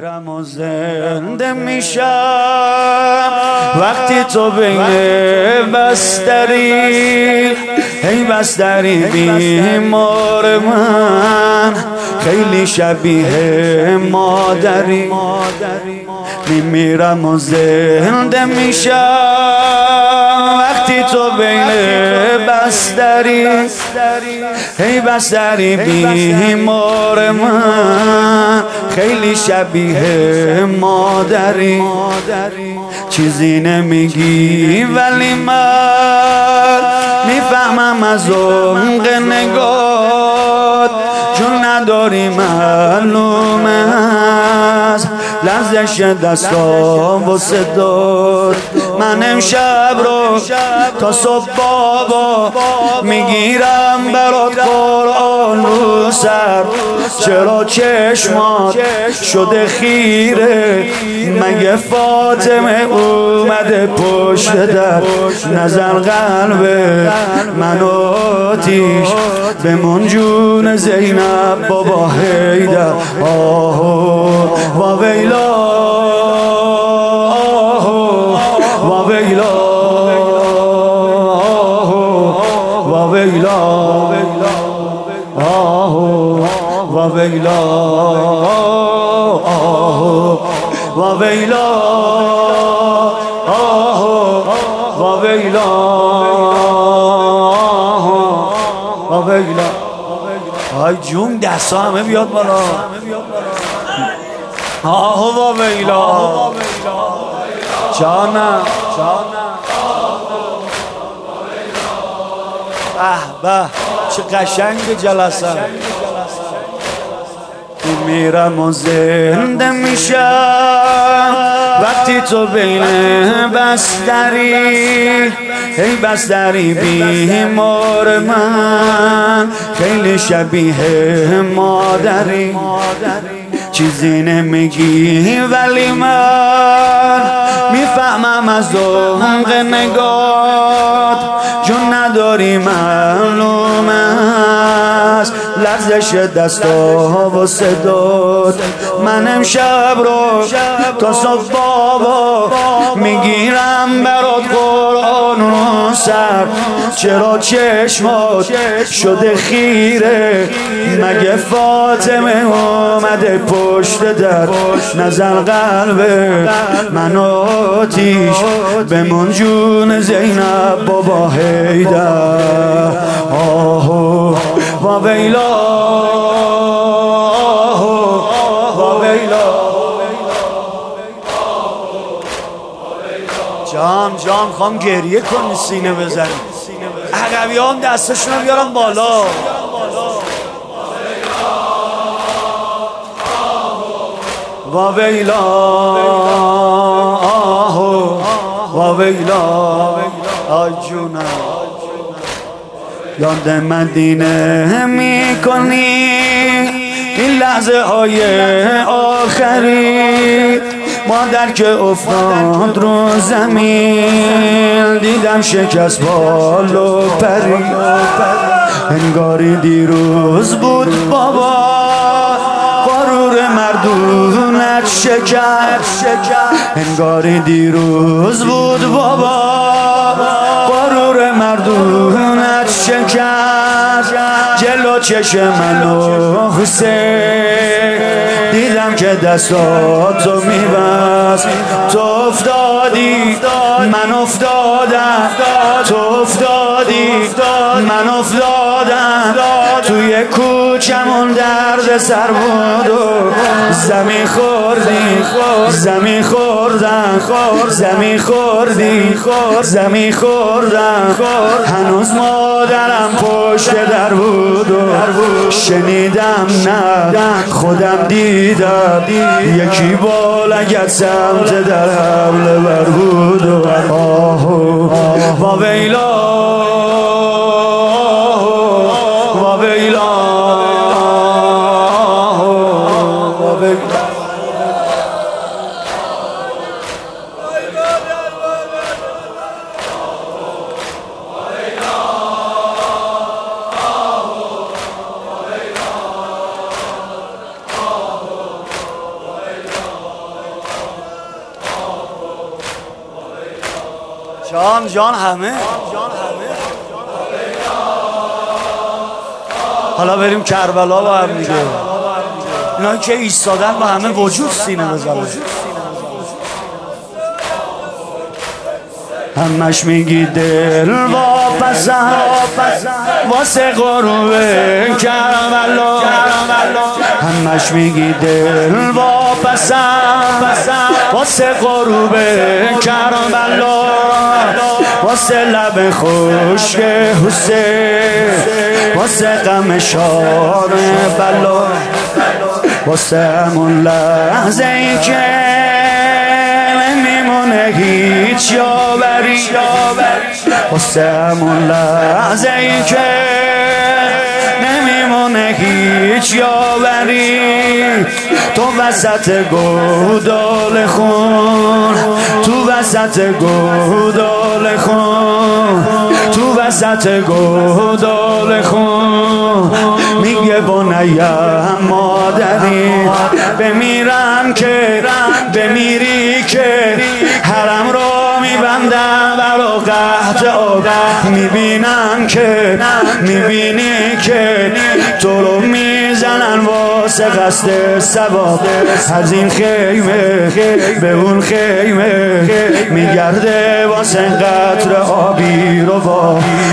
میمیرم و زنده میشم وقتی تو بین بستری، ای بستری بیمار من خیلی شبیه مادری. میمیرم و زنده میشم وقتی تو بین بستری، ای بستری بیمار من خیلی شبیه مادری. چیزی نمیگی ولی من میفهمم از عمق نگات، چون نداری معلومه از لرزش دستام و صدات. من امشب رو تا صبح بابا میگیرم برات قرآن رو سر. چرا چشمات شده خیره؟ مگه فاطمه اومده پشت در؟ نزن قلب منو آتیش بمون جون زینب بابا حیدر. آه و ویلا، آه و ویلا، و ویلا، آه و ویلا، آه و ویلا، آه و ویلا، و ویلا. آی جون دستا همه بیاد بالا. آه و ویلا، جانم به چه قشنگ جلسه. میمیرم و زنده میشم وقتی تو بین بستری، ای بستری بیمار من خیلی شبیه مادری. چیزی نمیگی ولی من میفهمم از عمق نگات، چون نداری معلومه است لرزش دستا و صدات. من امشب رو تا صبح بابا میگیرم برات قرآن رو سر. چرا چشمات شده خیره؟ مگه فاطمه اومده پشت در؟ نزن قلب منو آتیش بمون جون زینب بابا حیدر. آه و ویلا، آه و ویلا. جان خوام گریه کنی سینه بزنی. عقبی هم دستشون بیارم بالا. و ویلا، آه و ویلا. آی جونم یاد مدینه میکنی این لحظه های آخری. مادر که افتاد رو زمین دیدم شکست بال و پری. انگاری دیروز بود بابا غرور مردونت شکست. انگاری دیروز بود بابا غرور مردونت شکست. جلو چشم منو حسین دیدم که دستاتو میبست. تو افتادی من افتادم، تو افتادی من افتادم. توی کوچمون درد سر بود و زمین خوردی، زمین خوردم، زمین خوردی، زمین خوردم. هنوز مادرم پشت در بود و شنیدم نه خودم دیدم یکی بالگت سمت در حمله بر بود و آه و ویلا، و ویلا، و ویلا. جان همه. حالا بریم کربلا با هم دیگه. اینا که ایستادن با همه وجود سینه بزنن. همش میگی دل واپسم واسه غروب کربلا، همش میگی دل واپسم واسه غروب کربلا، واسه لب خشک حسین، واسه غم شار بلا، واسه همون لحظه ای که نمیمونه هیچ یاوری، واسه همون لحظه ای که نمیمونه هیچ یاوری، تو وسط گودال خون، تو وسط گودال خون، تو وسط گودال خون، میگه بنیم مادری بمیرم که بمیری که حرم رو میبندم برا قحط آب، میبینم که میبینی که تو رو میزنن واسه قصد ثواب، از این خیمه به اون خیمه میگرده واسه قطر آبی رو با